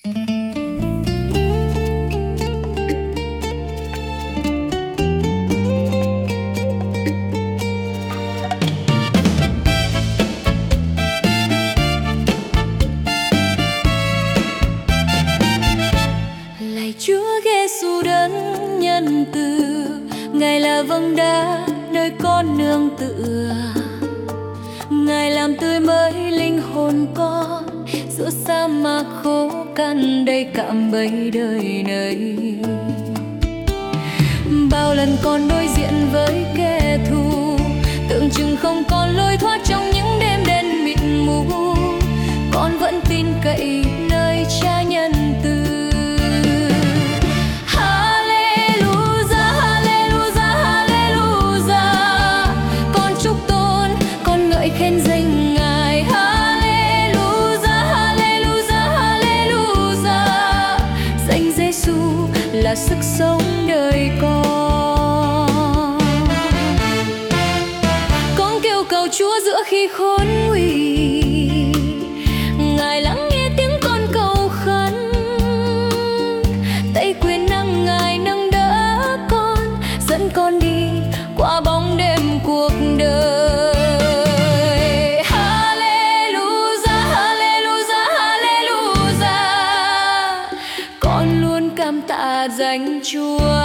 Lạy Chúa Giêsu đấng nhân từ, Ngài là vầng đá nơi con nương tựa. Ngài làm tươi mới linh hồn con giữa sa mạc khô cằn đầy cạm bẫy đời này. Bao lần con đối diện với kẻ thù, tưởng chừng không còn lối thoát trong những đêm đen mịt mù, con vẫn tin cậy nơi Cha nhân từ. Khen danh Ngài, Hallelujah, Hallelujah, Hallelujah. Danh Giêsu là sức sống đời con. Con kêu cầu Chúa giữa khi khốn nguy, Ngài lắng nghe tiếng con cầu khấn. Tay quyền năng Ngài nâng đỡ con, dẫn con đi qua bóng đêm cuộc đời. Cảm tạ danh Chúa.